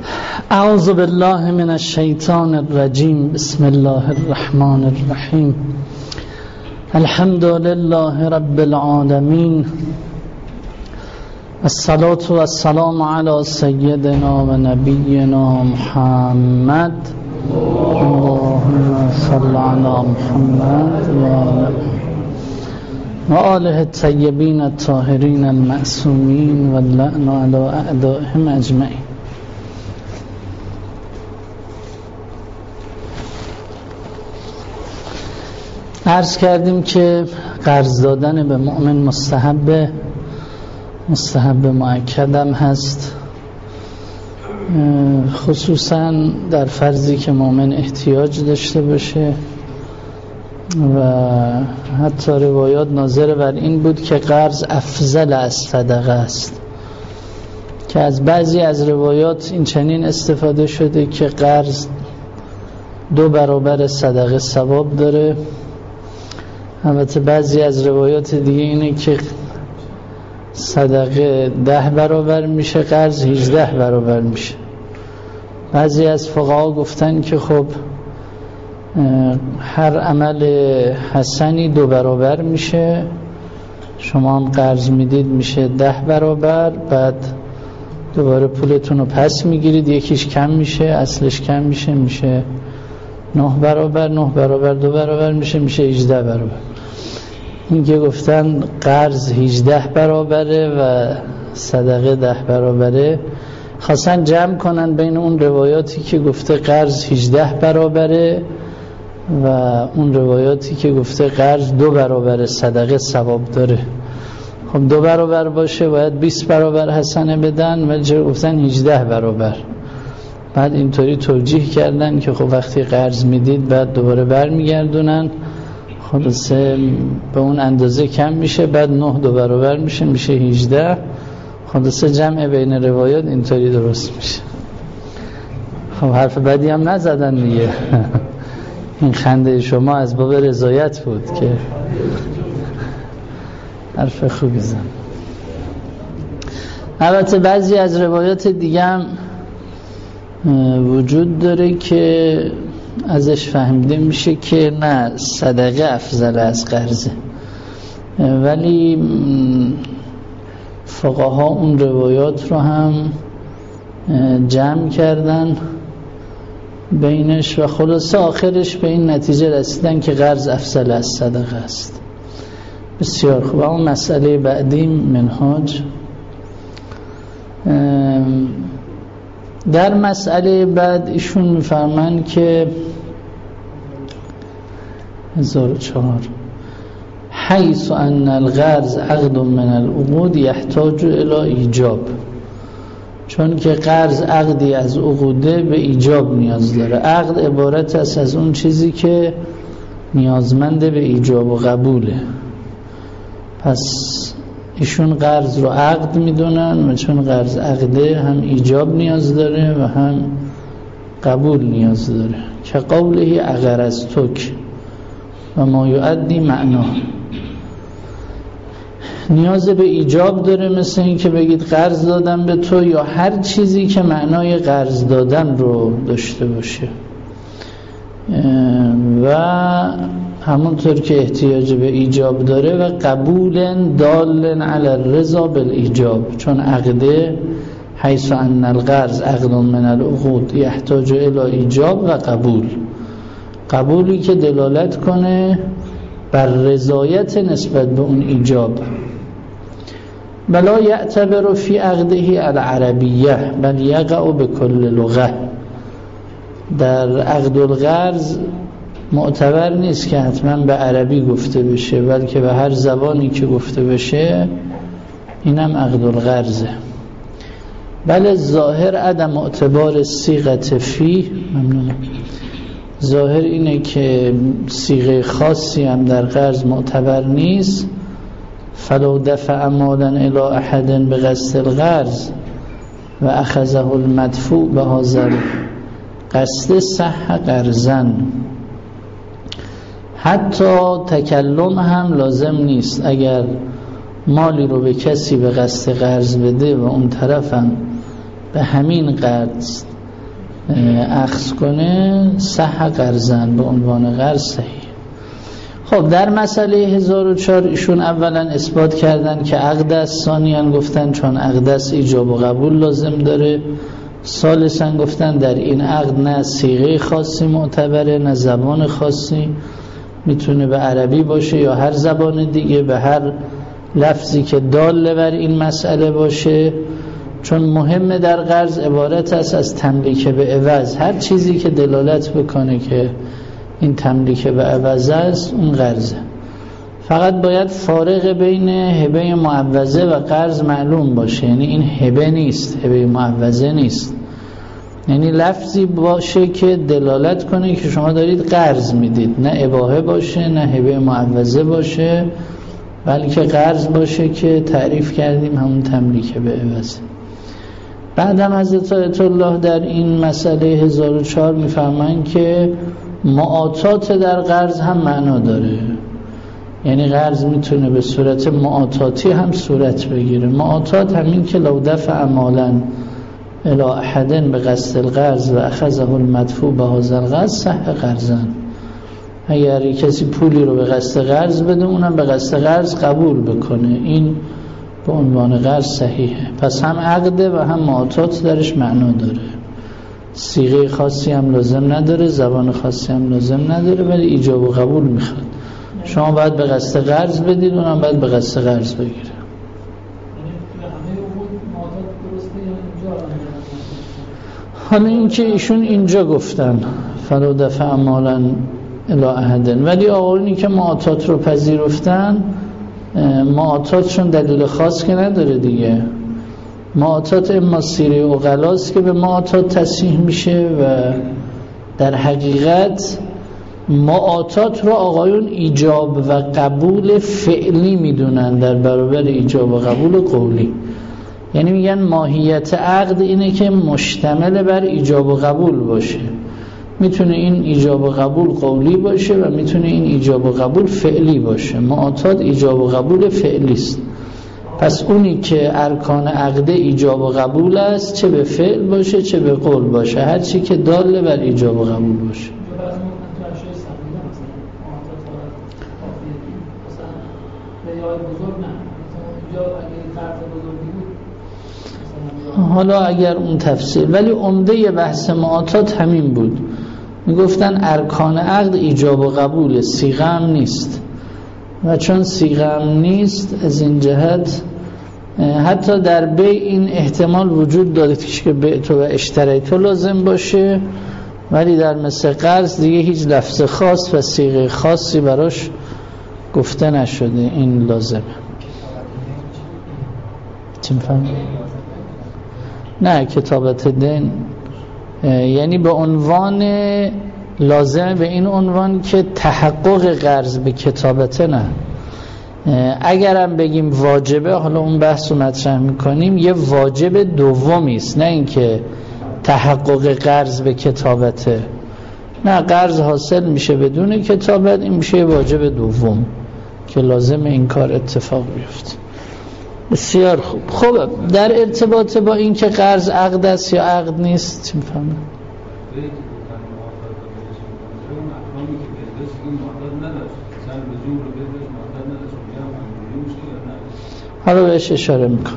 اعوذ بالله من الشیطان الرجیم. بسم الله الرحمن الرحیم. الحمد لله رب العالمین. الصلاة والسلام علی سیدنا و نبینا محمد. اللهم صل علی محمد و آله الطیبین الطاهرین المعصومین و اللعن علی اعدائهم اجمعین. عرض کردیم که قرض دادن به مؤمن مستحب مؤکدم هست، خصوصا در فرضی که مؤمن احتیاج داشته باشه و حتی روایات ناظر بر این بود که قرض افضل از صدقه است، که از بعضی از روایات این چنین استفاده شده که قرض 2 برابر صدقه ثواب داره. البته بعضی از روایات دیگه اینه که صدقه 10 برابر میشه، قرض 18 برابر میشه. بعضی از فقها گفتن که خب هر عمل حسنی 2 برابر میشه، شما هم قرض میدید میشه 10 برابر، بعد دوباره پولتون رو پس میگیرید، یکیش کم میشه، اصلش کم میشه 9 برابر، 9 برابر 2 برابر میشه 18 برابر. این که گفتن قرض 18 برابره و صدقه 10 برابره، خواستن جمع کنن بین اون روایاتی که گفته قرض 18 برابره و اون روایاتی که گفته قرض 2 برابر صدقه ثواب داره. خب 2 برابر باشه باید 20 برابر حسنه بدن، ولی چرا گفتن 18 برابر؟ بعد اینطوری توجیه کردن که خب وقتی قرض میدید بعد دوباره برمیگردونن، خلاصه به اون اندازه کم میشه، بعد 9 2 برابر میشه 18. خلاصه جمع بین روایات اینطوری درست میشه. خب حرف بدی هم نزدن دیگه. این خنده شما از باب رضایت بود که حرف خوبی زن. البته بعضی از روایات دیگه هم وجود داره که ازش فهمیده میشه که نه، صدقه افضل از قرضه، ولی فقها اون روایات رو هم جمع کردن بینش و خلاصه آخرش به این نتیجه رسیدن که قرض افضل از صدقه است. بسیار خوب. اون مسئله بعدی منهاج. در مسئله بعد ایشون میفرمایند که 1004 حیث ان القرض عقد من العقود یحتاج الی ایجاب، چون که قرض عقدی از عقوده به ایجاب نیاز داره. عقد عبارت است از اون چیزی که نیازمند به ایجاب و قبوله، پس ایشون قرض رو عقد میدونن و چون قرض عقده هم ایجاب نیاز داره و هم قبول نیاز داره، که قوله اقرضتک و ما یؤدی معنا، نیاز به ایجاب داره، مثل این که بگید قرض دادم به تو، یا هر چیزی که معنای قرض دادن رو داشته باشه. و همونطور که احتیاج به ایجاب داره، و قبول دال علی الرضا بالایجاب، چون عقده حیث ان القرض عقد من العقود یحتاج الی ایجاب و قبول، قبولی که دلالت کنه بر رضایت نسبت به اون ایجاب. بلا یعتبر فی عقده العربیه بل یقع بكل لغه، در عقد القرض معتبر نیست که حتما به عربی گفته بشه، بلکه به هر زبانی که گفته بشه، اینم عقد القرضه. بله ظاهر عدم اعتبار صیغه فی، ممنونم، ظاهر اینه که صیغه خاصی هم در قرض معتبر نیست. فلو دفع مالا الی احد بقصد القرض و اخذه المدفوع به هذا قصد صح قرضا، حتی تکلم هم لازم نیست. اگر مالی رو به کسی به قصد قرض بده و اون طرف هم به همین قرض اخذ کنه صح قرضن به عنوان قرض صحیح. خب در مسئله 1004 ایشون اولا اثبات کردن که عقد است، ثانیاً گفتن چون عقد است ایجاب و قبول لازم داره، ثالثاً گفتن در این عقد نه صیغه خاصی معتبره نه زبان خاصی، میتونه به عربی باشه یا هر زبان دیگه، به هر لفظی که دال بر این مسئله باشه، چون مهمه در قرض عبارت است از تملیک به عوض، هر چیزی که دلالت بکنه که این تملیک به عوض است اون قرضه. فقط باید فارق بین هبه معوضه و قرض معلوم باشه، یعنی این هبه نیست، هبه معوضه نیست، یعنی لفظی باشه که دلالت کنه که شما دارید قرض میدید، نه اباحه باشه نه هبه معوضه باشه، بلکه قرض باشه که تعریف کردیم همون تملیک به عوض. بعدم حضرت آیت الله در این مسئله 1004 میفهمن که معاطات در قرض هم معنا داره، یعنی قرض میتونه به صورت معاطاتی هم صورت بگیره. معاطات همین که لو دفع مالا الی احد به قصد القرض و اخذه المدفوع به هذا القرض صح قرضن، اگر کسی پولی رو به قصد قرض بده اونم به قصد قرض قبول بکنه، این به عنوان قرض صحیحه. پس هم عقده و هم معاطات درش معنا داره، صیغه خاصی هم لازم نداره، زبان خاصی هم لازم نداره، ولی ایجاب و قبول میخواد. شما باید به قصد قرض بدید، اونم باید به قصد قرض بگیره. حالا این که ایشون اینجا گفتن فلو دفع مالا الی احد، ولی آقایونی که معاطات رو پذیرفتن، معاطاتشون دلیل خاص که نداره دیگه. معاطات اما سیره عقلاست که به معاطات تصحیح میشه و در حقیقت معاطات رو آقایون ایجاب و قبول فعلی میدونن در برابر ایجاب و قبول قولی. یعنی میگن ماهیت عقد اینه که مشتمل بر ایجاب و قبول باشه، میتونه این ایجاب و قبول قولی باشه و میتونه این ایجاب و قبول فعلی باشه. معاطات ایجاب و قبول فعلی است. پس اونی که ارکان عقد ایجاب و قبول است، چه به فعل باشه چه به قول باشه، هر چی که داله بر ایجاب و قبول باشه. حالا اگر اون تفسیر، ولی عمده بحث معاطات همین بود، میگفتن ارکان عقد ایجاب و قبول، صیغه هم نیست، و چون صیغه هم نیست از این جهت حتی در بی این احتمال وجود داره که بعت و اشتریت لازم باشه، ولی در مثل قرض دیگه هیچ لفظ خاص و صیغه خاصی براش گفته نشده، این لازمه. چی می‌فهمی؟ نه کتابت دین یعنی به عنوان لازمه، به این عنوان که تحقق قرض به کتابته نه. اگرم بگیم واجبه، حالا اون بحث رو مطرح میکنیم، یه واجب دومی است، نه اینکه تحقق قرض به کتابته. نه، قرض حاصل میشه بدون کتابت، این میشه واجب دوم که لازم این کار اتفاق بیفته. بسیار خوب. خب در ارتباط با این که قرض عقد است یا عقد نیست چی میفهمه؟ حالا بهش اشاره میکنم.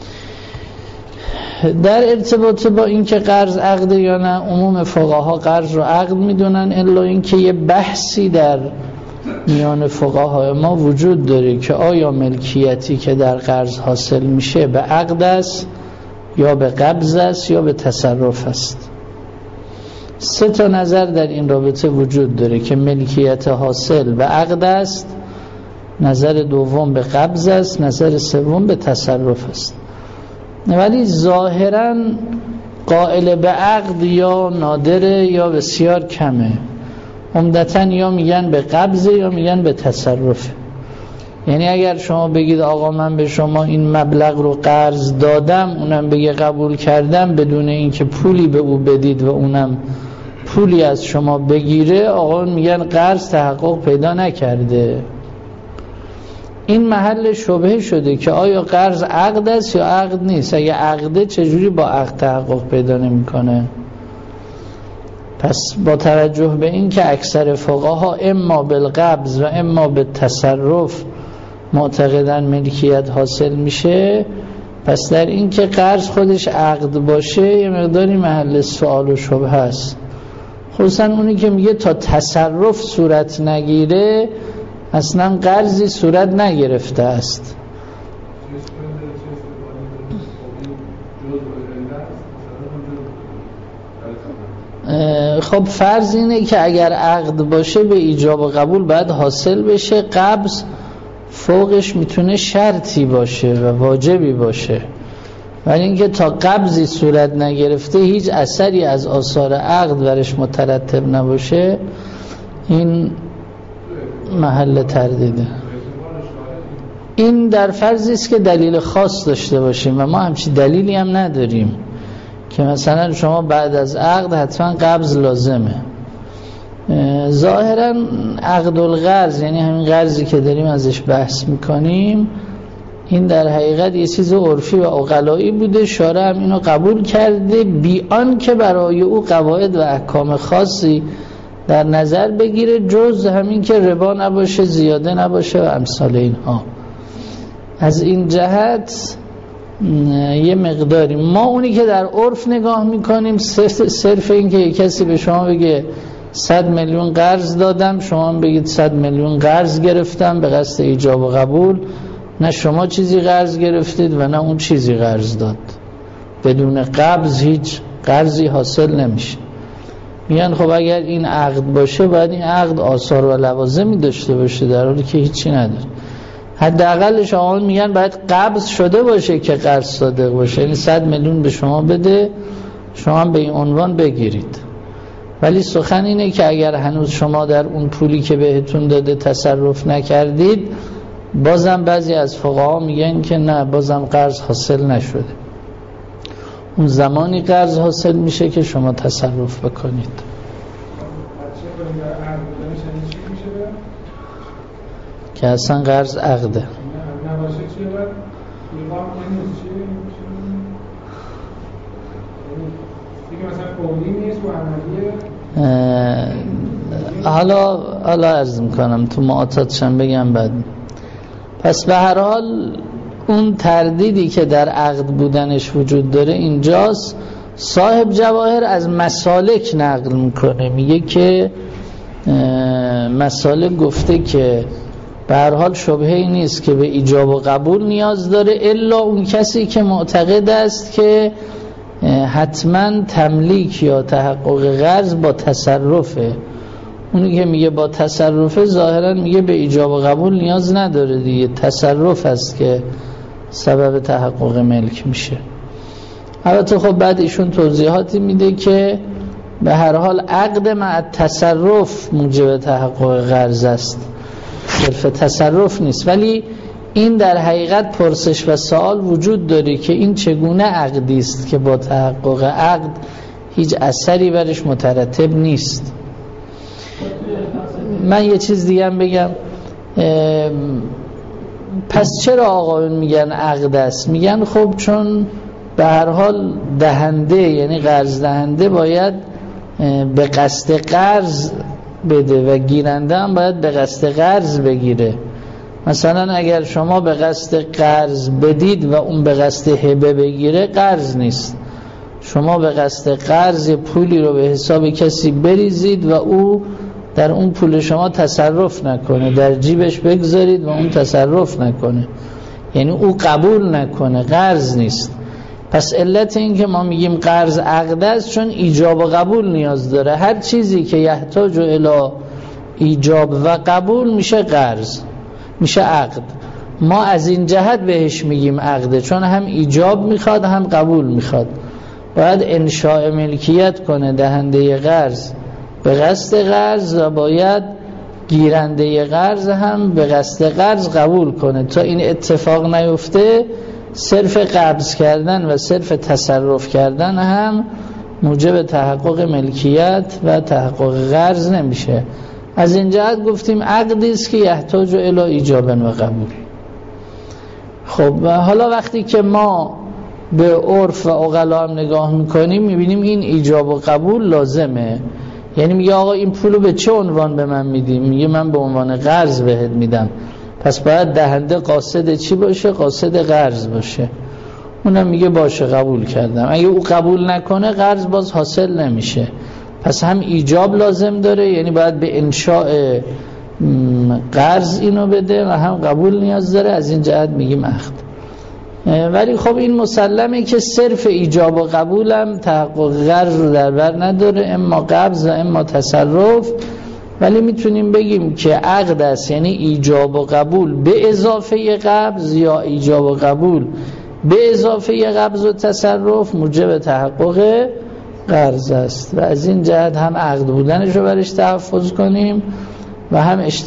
در ارتباط با این که قرض عقد یا نه، عموم فقها قرض رو عقد میدونن، الا این که یه بحثی در میان فقهای ما وجود داره که آیا ملکیتی که در قرض حاصل میشه به عقد است یا به قبض است یا به تصرف است. 3 نظر در این رابطه وجود داره که ملکیت حاصل به عقد است، نظر دوم به قبض است، نظر سوم به تصرف است. ولی ظاهراً قائل به عقد یا نادره یا بسیار کمه، عمدتاً یا میگن به قبضه یا میگن به تصرفه. یعنی اگر شما بگید آقا من به شما این مبلغ رو قرض دادم، اونم بگه قبول کردم بدون اینکه پولی به او بدید و اونم پولی از شما بگیره، آقا میگن قرض تحقق پیدا نکرده. این محل شبهه شده که آیا قرض عقد است یا عقد نیست. اگه عقده چجوری با عقد تحقق پیدا نمیکنه؟ پس با توجه به این که اکثر فقها اما بالقبض و اما بالتصرف معتقدن ملکیت حاصل میشه، پس در این که قرض خودش عقد باشه یه مقداری محل سوال و شبهه است، خصوصا اونی که میگه تا تصرف صورت نگیره اصلا قرضی صورت نگرفته است. خب فرض اینه که اگر عقد باشه به ایجاب و قبول باید حاصل بشه، قبض فوقش میتونه شرطی باشه و واجبی باشه، ولی اینکه تا قبضی صورت نگرفته هیچ اثری از آثار عقد برش مترتب نباشه، این محل تردیده. این در فرضی است که دلیل خاص داشته باشیم و ما همچین دلیلی هم نداریم که مثلا شما بعد از عقد حتما قبض لازمه. ظاهرا عقد القرض، یعنی همین قرضی که داریم ازش بحث میکنیم، این در حقیقت یه چیز عرفی و عقلایی بوده، شارع هم اینو قبول کرده بی آن که برای او قواعد و احکام خاصی در نظر بگیره جز همین که ربا نباشه، زیاده نباشه و امثال اینها. از این جهت یه مقداری ما اونی که در عرف نگاه میکنیم صرف این که یک کسی به شما بگه 100 میلیون قرض دادم، شما بگید 100 میلیون قرض گرفتم به قصد ایجاب و قبول، نه شما چیزی قرض گرفتید و نه اون چیزی قرض داد، بدون قبض هیچ قرضی حاصل نمیشه. میگن خب اگر این عقد باشه باید این عقد آثار و لوازمی داشته باشه، در حالی که هیچی نداره. حداقل شما میگن باید قبض شده باشه که قرض صادق باشه، یعنی 100 میلیون به شما بده، شما به این عنوان بگیرید. ولی سخن اینه که اگر هنوز شما در اون پولی که بهتون داده تصرف نکردید، بازم بعضی از فقها میگن که نه، بازم قرض حاصل نشده. اون زمانی قرض حاصل میشه که شما تصرف بکنید. که اصلا قرض عقده. حالا عرض میکنم تو معاطاتشم بگم بعد. پس به هر حال اون تردیدی که در عقد بودنش وجود داره اینجاست. صاحب جواهر از مسالک نقل میکنه، میگه که مسالک گفته که به هر حال شبهه‌ای نیست که به ایجاب و قبول نیاز داره، الا اون کسی که معتقد است که حتما تملیک یا تحقق قرض با تصرفه. اونی که میگه با تصرفه ظاهرا میگه به ایجاب و قبول نیاز نداره دیگه، تصرف است که سبب تحقق ملک میشه. البته خب بعد ایشون توضیحاتی میده که به هر حال عقد مع تصرف موجب تحقق قرض است، صرف تصرف نیست. ولی این در حقیقت پرسش و سوال وجود داره که این چگونه عقدی است که با تحقق عقد هیچ اثری برش مترتب نیست. من یه چیز دیگه هم بگم، پس چرا آقایون میگن عقد است؟ میگن خب چون به هر حال دهنده، یعنی قرض دهنده باید به قصد قرض بده و گیرنده هم باید به قصد قرض بگیره. مثلا اگر شما به قصد قرض بدید و اون به قصد هبه بگیره، قرض نیست. شما به قصد قرض پولی رو به حساب کسی بریزید و او در اون پول شما تصرف نکنه، در جیبش بگذارید و اون تصرف نکنه، یعنی او قبول نکنه، قرض نیست. پس علت این که ما میگیم قرض عقد است چون ایجاب و قبول نیاز داره. هر چیزی که یحتاج الی ایجاب و قبول میشه قرض، میشه عقد. ما از این جهت بهش میگیم عقده، چون هم ایجاب میخواد هم قبول میخواد. باید انشاء ملکیت کنه دهنده قرض به قصد قرض و باید گیرنده قرض هم به قصد قرض قبول کنه. تا این اتفاق نیفته صرف قبض کردن و صرف تصرف کردن هم موجب تحقق ملکیت و تحقق قرض نمیشه. از این جهت گفتیم عقدی است که یحتاج الی ایجاب و قبول. خب حالا وقتی که ما به عرف و عقلا هم نگاه میکنیم میبینیم این ایجاب و قبول لازمه. یعنی میگه آقا این پولو به چه عنوان به من میدی؟ میگه من به عنوان قرض بهت میدم. پس باید دهنده قاصد چی باشه؟ قاصد قرض باشه. اونم میگه باشه قبول کردم. اگه او قبول نکنه قرض باز حاصل نمیشه. پس هم ایجاب لازم داره، یعنی باید به انشاء قرض اینو بده، و هم قبول نیاز داره. از این جهت میگیم عقد. ولی خب این مسلمه که صرف ایجاب و قبولم تحقق قرض رو در بر نداره، اما قبض و اما تصرف. ولی میتونیم بگیم که عقد است یعنی ایجاب و قبول به اضافه قبض، یا ایجاب و قبول به اضافه قبض و تصرف موجب تحقق قرض است. و از این جهت هم عقد بودنش رو برش تحفظ کنیم و هم